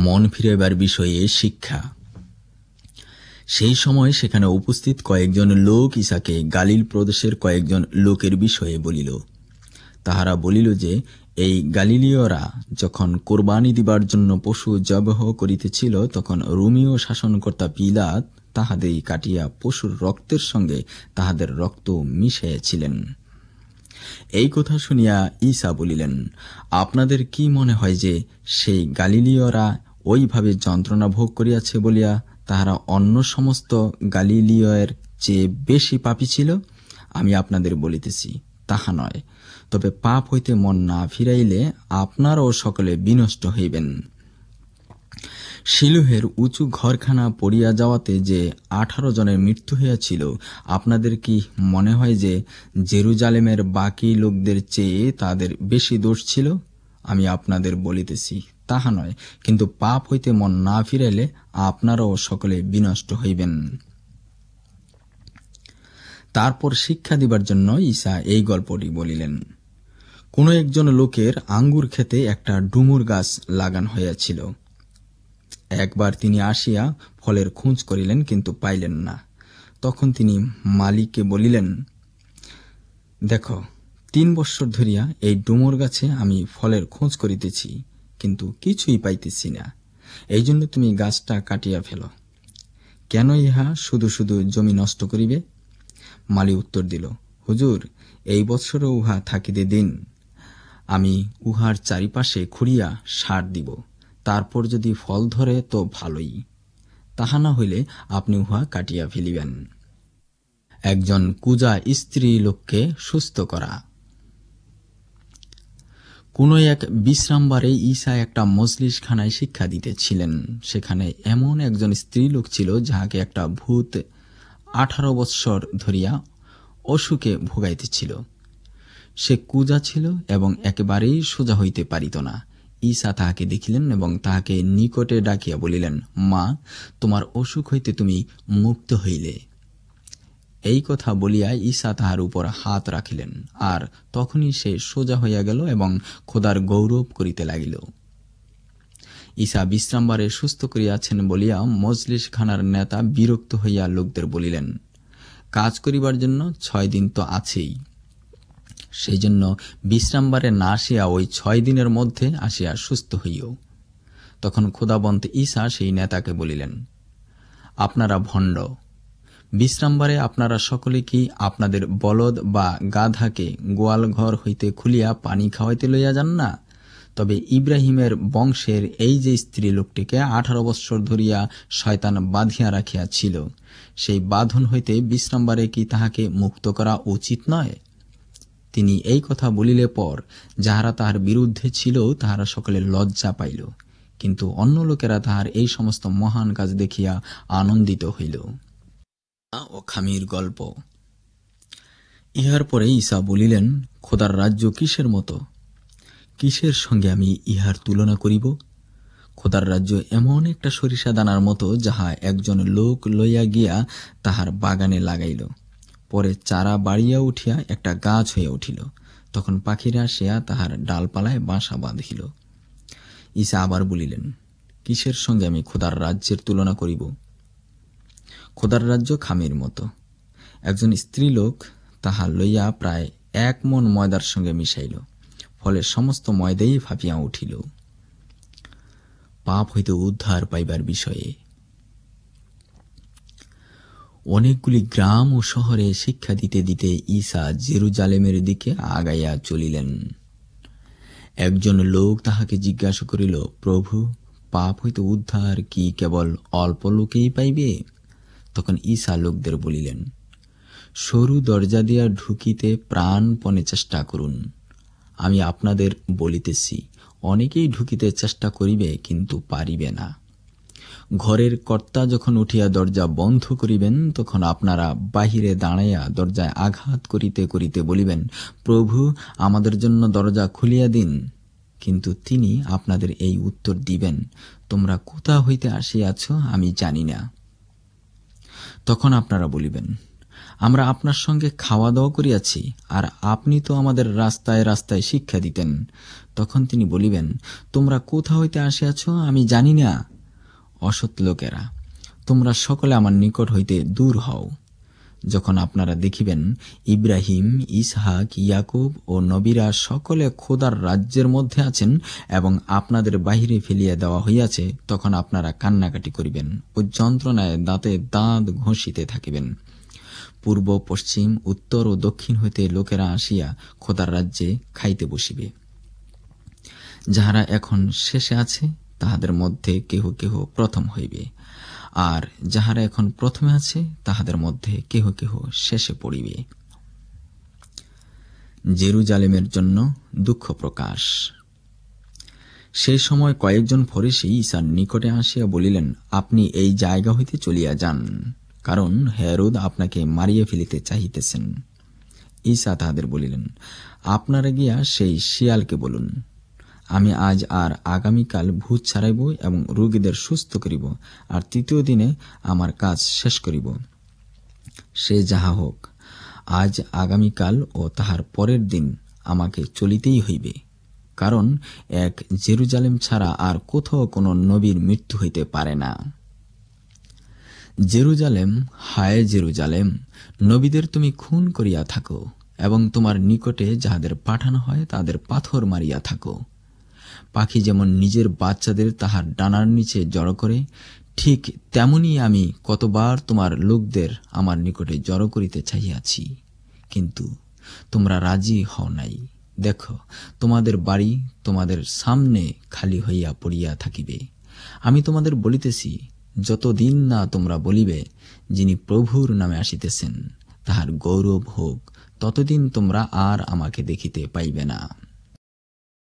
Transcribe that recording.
মন ফিরাইবার বিষয়ে শিক্ষা। সেই সময় সেখানে উপস্থিত কয়েকজন লোক ঈসাকে গালিল প্রদেশের কয়েকজন লোকের বিষয়ে বলিল। তাহারা বলিল যে, এই গালিলীয়রা যখন কোরবানি দিবার জন্য পশু জবাহ করিতেছিল, তখন রোমীয় শাসনকর্তা পিলাত তাহাদের কাটিয়া পশুর রক্তের সঙ্গে তাহাদের রক্ত মিশাইয়াছিলেন। এই কথা শুনিয়া ঈসা বলিলেন, আপনাদের কি মনে হয় যে সেই গালিলীয়রা ওইভাবে যন্ত্রণা ভোগ করিয়াছে বলিয়া তাহারা অন্য সমস্ত গালিলীয়ের চেয়ে বেশি পাপী ছিল? আমি আপনাদের বলিতেছি, তাহা নয়। তবে পাপ হইতে মন না ফিরাইলে আপনারাও সকলে বিনষ্ট হইবেন। শিলোহের উঁচু ঘরখানা পড়িয়া যাওয়াতে যে 18 জনের মৃত্যু হইয়াছিল, আপনাদের কি মনে হয় যে জেরুজালেমের বাকি লোকদের চেয়ে তাদের বেশি দোষ ছিল? আমি আপনাদের বলিতেছি, তাহা নয়। কিন্তু পাপ হইতে মন না ফিরাইলে আপনারাও সকলে বিনষ্ট হইবেন। তারপর শিক্ষা দিবার জন্য ঈসা এই গল্পটি বলিলেন। কোন একজন লোকের আঙ্গুর ক্ষেতে একটা ডুমুর গাছ লাগান হইয়াছিল। একবার তিনি আসিয়া ফলের খোঁজ করিলেন, কিন্তু পাইলেন না। তখন তিনি মালিককে বলিলেন, দেখো, 3 বৎসর ধরিয়া এই ডুমুর গাছে আমি ফলের খোঁজ করিতেছি, কিন্তু কিছুই পাইতেছি না। এই জন্য তুমি গাছটা কাটিয়া ফেলো। কেন ইহা শুধু শুধু জমি নষ্ট করিবে? মালি উত্তর দিল, হুজুর, এই বৎসরও উহা থাকিতে দিন। আমি উহার চারিপাশে খুঁড়িয়া সার দিব। তারপর যদি ফল ধরে তো ভালোই, তাহা না হইলে আপনি উহা কাটিয়া ফেলিবেন। একজন কুজা স্ত্রী লোককে সুস্থ করা। কোন এক বিশ্রামবারে ঈসা একটা মজলিসখানায় শিক্ষা দিতেছিলেন। সেখানে এমন একজন স্ত্রী লোক ছিল, যাহাকে একটা ভূত 18 বৎসর ধরিয়া অসুখে ভোগাইতেছিল। সে কুজা ছিল এবং একেবারেই সোজা হইতে পারিত না। ঈসা তাহাকে দেখিলেন এবং তাহাকে নিকটে ডাকিয়া বলিলেন, মা, তোমার অসুখ হইতে তুমি মুক্ত হইলে। এই কথা বলিয়া ঈসা তাহার উপর হাত রাখিলেন, আর তখনই সে সোজা হইয়া গেল এবং খোদার গৌরব করিতে লাগিল। ঈসা বিশ্রামবারে সুস্থ করিয়াছেন বলিয়া মজলিসখানার নেতা বিরক্ত হইয়া লোকদের বলিলেন, কাজ করিবার জন্য 6 দিন তো আছেই। সেই জন্য বিশ্রামবারে না আসিয়া ওই 6 দিনের মধ্যে আসিয়া সুস্থ হইও। তখন খোদাবন্ত ঈসা সেই নেতাকে বলিলেন, আপনারা ভণ্ড। বিশ্রামবারে আপনারা সকলে কি আপনাদের বলদ বা গাধাকে গোয়াল ঘর হইতে খুলিয়া পানি খাওয়াইতে লইয়া যান না? তবে ইব্রাহিমের বংশের এই যে স্ত্রী লোকটিকে 18 বৎসর ধরিয়া শয়তান বাঁধিয়া রাখিয়াছিল, সেই বাঁধন হইতে বিশ্রামবারে কি তাহাকে মুক্ত করা উচিত নয়? তিনি এই কথা বলিলে পর যাহারা তাহার বিরুদ্ধে ছিল, তাহারা সকলে লজ্জা পাইল, কিন্তু অন্য লোকেরা তাহার এই সমস্ত মহান কাজ দেখিয়া আনন্দিত হইল। ও খামির গল্প। ইহার পরে ঈসা বলিলেন, খোদার রাজ্য কিসের মতো? কিসের সঙ্গে আমি ইহার তুলনা করিব? খোদার রাজ্য এমন একটা সরিষা দানার মতো, যাহা একজন লোক লইয়া গিয়া তাহার বাগানে লাগাইল। পরে চারা বাড়িয়া উঠিয়া একটা গাছ হইয়া উঠিল। তখন পাখিরা আসিয়া তাহার ডালপালায় বাসা বাঁধিল। ঈসা আবার বলিলেন, কিসের সঙ্গে আমি খোদার রাজ্যের তুলনা করিব? খোদার রাজ্য খামির মতো। একজন স্ত্রীলোক তাহা লইয়া প্রায় 1 মণ ময়দার সঙ্গে মিশাইল, ফলে সমস্ত ময়দাই ফাঁপিয়া উঠিল। পাপ হইতে উদ্ধার পাইবার বিষয়ে। অনেকগুলি গ্রাম ও শহরে শিক্ষা দিতে দিতে ঈসা জেরুজালেমের দিকে আগাইয়া চলিলেন। একজন লোক তাহাকে জিজ্ঞাসা করিল, প্রভু, পাপ হইতে উদ্ধার কি কেবল অল্প লোকেই পাইবে? তখন ঈসা লোকদের বলিলেন, সরু দরজা দিয়া ঢুকিতে প্রাণপণে চেষ্টা করুন। আমি আপনাদের বলিতেছি, অনেকেই ঢুকিতে চেষ্টা করিবে, কিন্তু পারিবে না। ঘরের কর্তা যখন উঠিয়া দরজা বন্ধ করিবেন, তখন আপনারা বাহিরে দাঁড়াইয়া দরজায় আঘাত করিতে করিতে বলিবেন, প্রভু, আমাদের জন্য দরজা খুলিয়া দিন। কিন্তু তিনি আপনাদের এই উত্তর দিবেন, তোমরা কোথা হইতে আসিয়াছ আমি জানি না। তখন আপনারা বলিবেন, আমরা আপনার সঙ্গে খাওয়া দাওয়া করিয়াছি, আর আপনি তো আমাদের রাস্তায় রাস্তায় শিক্ষা দিতেন। তখন তিনি বলিবেন, তোমরা কোথা হইতে আসিয়াছ আমি জানি না। অসৎ লোকেরা, তোমরা সকলে আমার নিকট হইতে দূর হও। যখন আপনারা দেখিবেন ইব্রাহিম, ইসহাক, ইয়াকুব ও নবীরা সকলে খোদার রাজ্যের মধ্যে আছেন এবং আপনাদের বাহিরে ফেলিয়া দেওয়া হইয়াছে, তখন আপনারা কান্নাকাটি করিবেন ও যন্ত্রণায় দাঁতে দাঁত ঘষিতে থাকিবেন। পূর্ব, পশ্চিম, উত্তর ও দক্ষিণ হইতে লোকেরা আসিয়া খোদার রাজ্যে খাইতে বসিবে। যাহারা এখন শেষে আছে তাহাদের মধ্যে কেহ কেহ প্রথম হইবে, আর যাহারা এখন প্রথমে আছে তাহাদের মধ্যে কেহ কেহ শেষে পড়িবে। জেরুজালেমের জন্য দুঃখ প্রকাশ। সেই সময় কয়েকজন ফরিসী ঈসার নিকটে আসিয়া বলিলেন, আপনি এই জায়গা হইতে চলিয়া যান, কারণ হেরোদ আপনাকে মারিয়া ফেলিতে চাহিতেছেন। ঈসা তাহাদের বলিলেন, আপনারা গিয়া সেই শিয়ালকে বলুন, আমি আজ আর আগামীকাল ভূত ছাড়াইব এবং রোগীদের সুস্থ করিব, আর তৃতীয় দিনে আমার কাজ শেষ করিব। সে যাহা হোক, আজ আগামীকাল ও তাহার পরের দিন আমাকে চলিতেই হইবে, কারণ এক জেরুজালেম ছাড়া আর কোথাও কোনো নবীর মৃত্যু হইতে পারে না। জেরুজালেম, হায় জেরুজালেম, নবীদের তুমি খুন করিয়া থাকো এবং তোমার নিকটে যাহাদের পাঠানো হয় তাদের পাথর মারিয়া থাকো। পাখি যেমন নিজের বাচ্চাদের তাহার ডানার নিচে জড়ো করে, ঠিক তেমনি আমি কতবার তোমার লোকদের আমার নিকটে জড়ো করিতে চাহিয়াছি, কিন্তু তোমরা রাজি হও নাই। দেখো, তোমাদের বাড়ি তোমাদের সামনে খালি হইয়া পড়িয়া থাকিবে। আমি তোমাদের বলিতেছি, যতদিন না তোমরা বলিবে, যিনি প্রভুর নামে আসিতেছেন তাহার গৌরব হোক, ততদিন তোমরা আর আমাকে দেখিতে পাইবে না।